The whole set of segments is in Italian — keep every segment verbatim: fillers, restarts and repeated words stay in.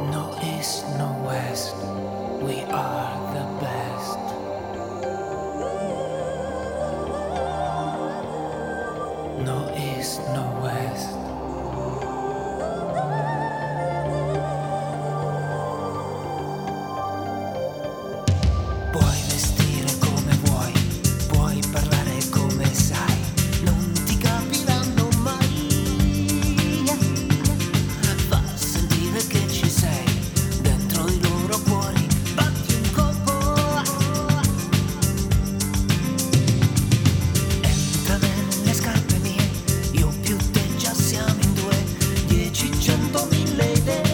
No east, no west, we are the best. No east, no west. Puoi vestire come vuoi, puoi parlare come sai, non ti capiranno mai. Fa sentire che ci sei, dentro i loro cuori, batti un colpo. Entra nelle scarpe mie, io più te già siamo in due, dieci, cento, mille idee.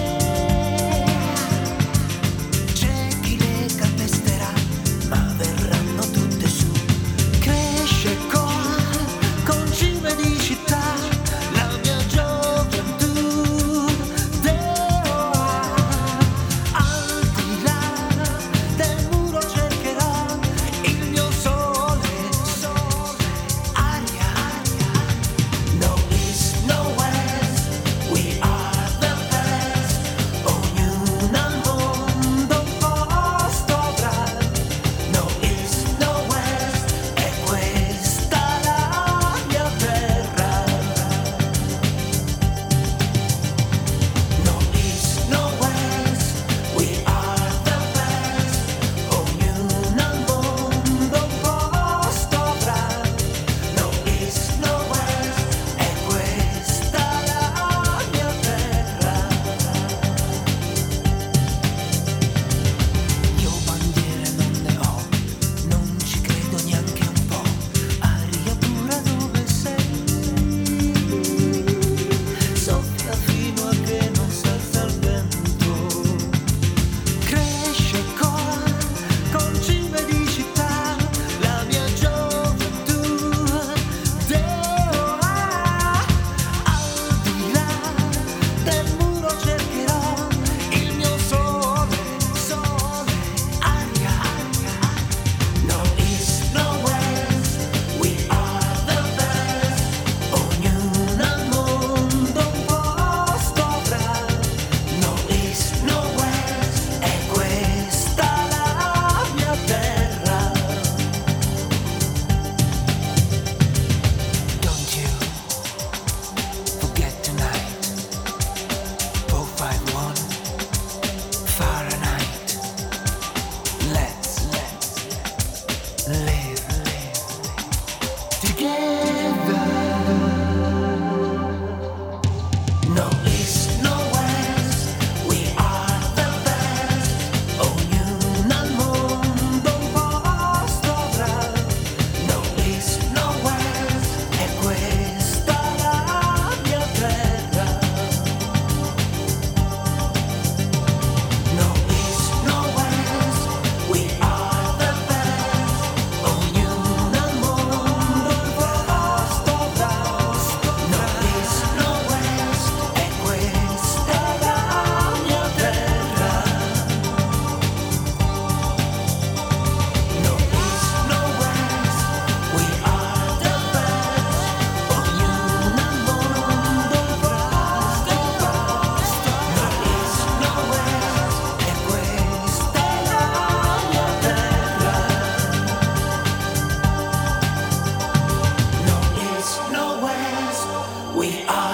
C'è chi le calpesterà, ma verranno tutte su. Cresce con, con cime di città, la mia gioventù. Deo al di là del muro cercherò il mio sole, sole, aria. No east, no west, we are the best. Ognuno al mondo un posto avrà. No east, no west, è questa la mia terra. No east, no west, we are the best. Ognuno al mondo un posto avrà. No east, no west, è questa la mia terra. Io bandiere non ne ho, non ci credo neanche un po'. Aria pura dove sei, soffia fino a che non s'alza il vento. Cresce con, con cime di città, la mia gioventù. Deo al di là del muro cercherò il mio sole, sole, aria. No east, no west, we are the best. Ognuno al mondo un posto avrà. No east, no west, è questa la mia terra. Don't you forget tonight. four five one Fahrenheit. Let's live together. No east, no west, we are the best. Ognuno al mondo un posto avrà. No east, no west, è questa la mia terra. No east, no west, we are the best. Ognuno al mondo un posto avrà. No east, no west, è questa la mia terra. No east, no west, we are the best. Ognuno al mondo un posto avrà. No east, no west, è questa la mia terra. No east, no west, we are